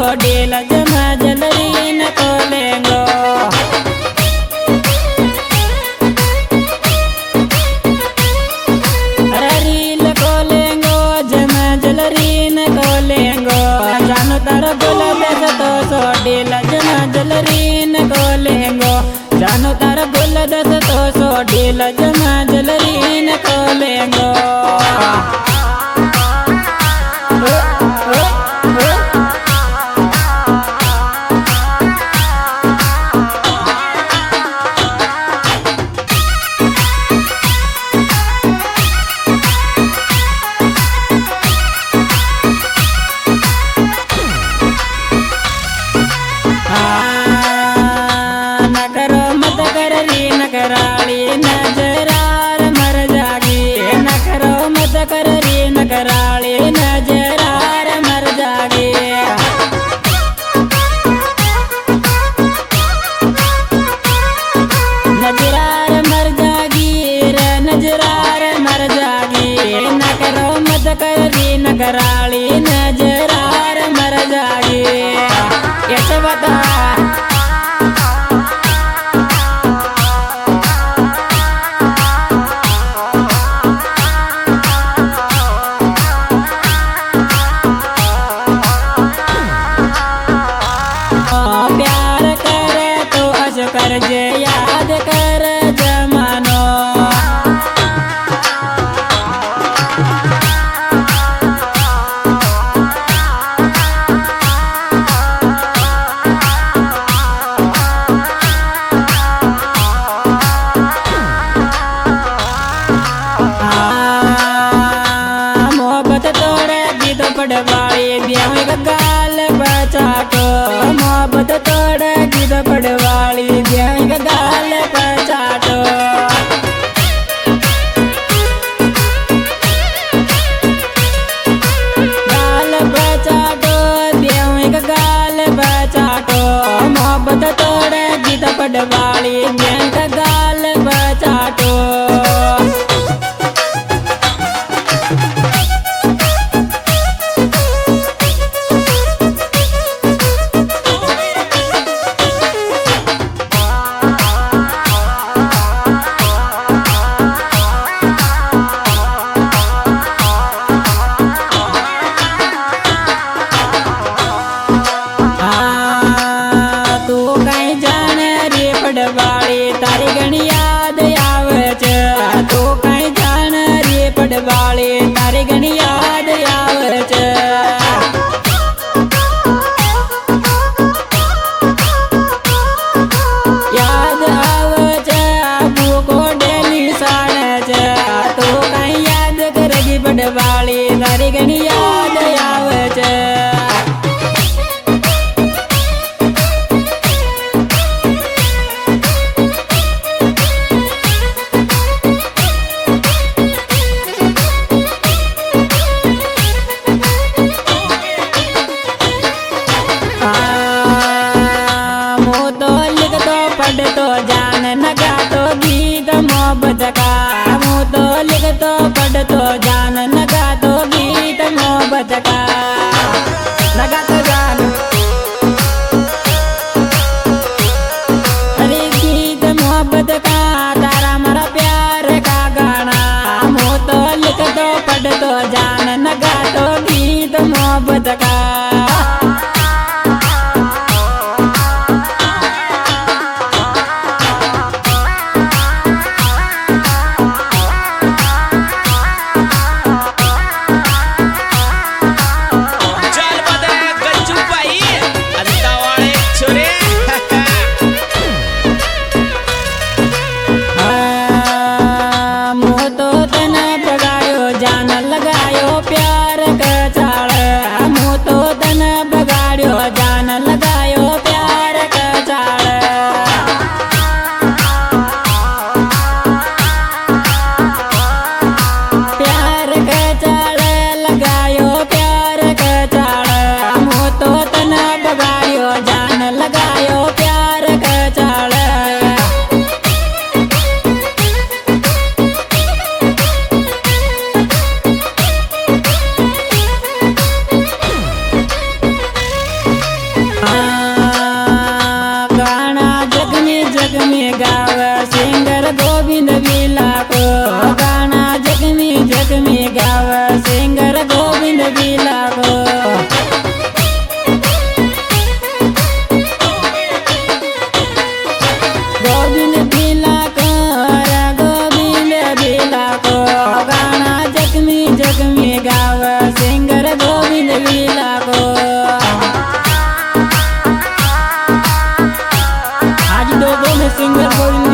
सोडेला जमा जलरी न कोलेंगो रील कोलेंगो जमा जलरी न कोलेंगो जानो तार बोला दस तो सोडेला जमा जलरी न कोलेंगो जानो तार बोला दस तो सोडेला जमा जलरी न कोलेंगो नकराली नजरार मर जागी नकरो मत कर री नकराली नजरार मर जागी नजरार मर जागी रे नजरार मर जागी नकरो मत कर री नकराली नजरार मर जागी कैसे बता कर जे याद कर जमानो मोहब्बत तोड़े गीत पड़वाड़ी ब्याह गाल बचाटो मोहब्बत तोड़े गीत पड़वाड़ी ब्याह गाल बचाटो गाल बचाटो ब्याह गाल बचाटो मोहब्बत तोड़े गीत पड़वाड़ी ब्याह गाल बचाटो तारी घणी याद आवे छे तू कई जान रे पड़वाली तारी घणी याद आवे छे याद आवे छे आबू को डेली साणे छे तू कई याद करेगी पड़वाली तारी घणी याद आवे छे तो जान नगा तो गीत मोहब्बत का मुँह तो लिख तो पढ़ तो जान नगा तो गीत मोहब्बत का नगा तो जान अरे गीत मोहब्बत का तारा मरा प्यार का गाना मुँह तो लिख तो पढ़ तो जान नगा तो गीत मोहब्बत का सिंगर गोविंद